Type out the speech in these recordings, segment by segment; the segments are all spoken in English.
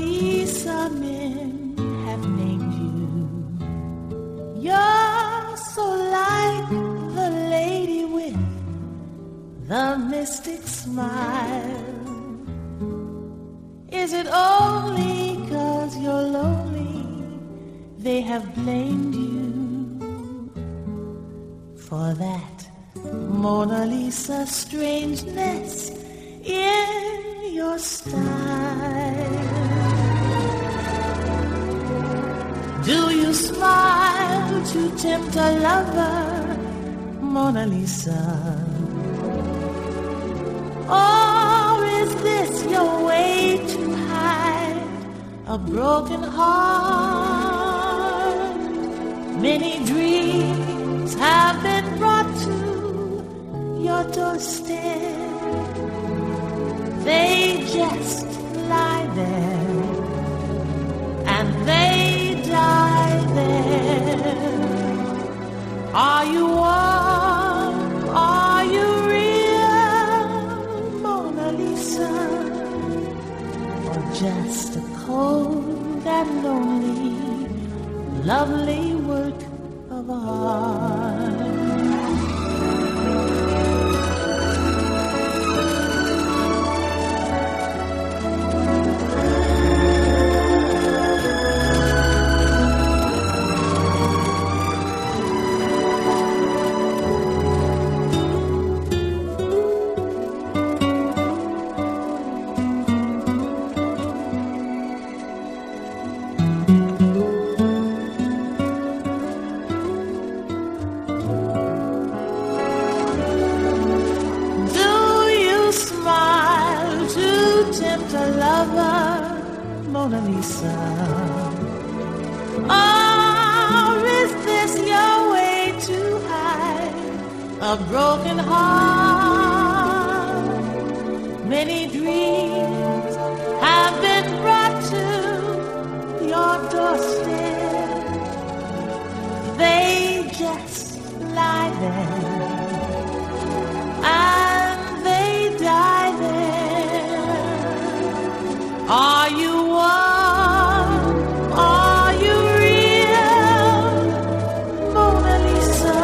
Lisa, men have named you. You're so like the lady with the mystic smile. Is it only 'cause you're lonely they have blamed you for that Mona Lisa strangeness in your style? Do you smile to tempt a lover, Mona Lisa? Or is this your way to hide a broken heart? Many dreams have been brought to your doorstep. They just lie there and they die there. Are you warm? Are you real, Mona Lisa? Or just a cold and lonely, lovely work of art? Mona Lisa, or is this your way to hide a broken heart? Many dreams have been brought to your doorstep. They just lie there and they die there. Are you warm? Are you real, Mona Lisa?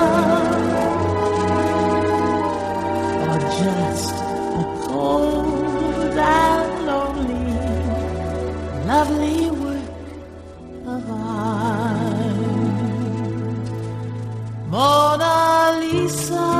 Or just a cold and lonely, lovely work of art? Mona Lisa.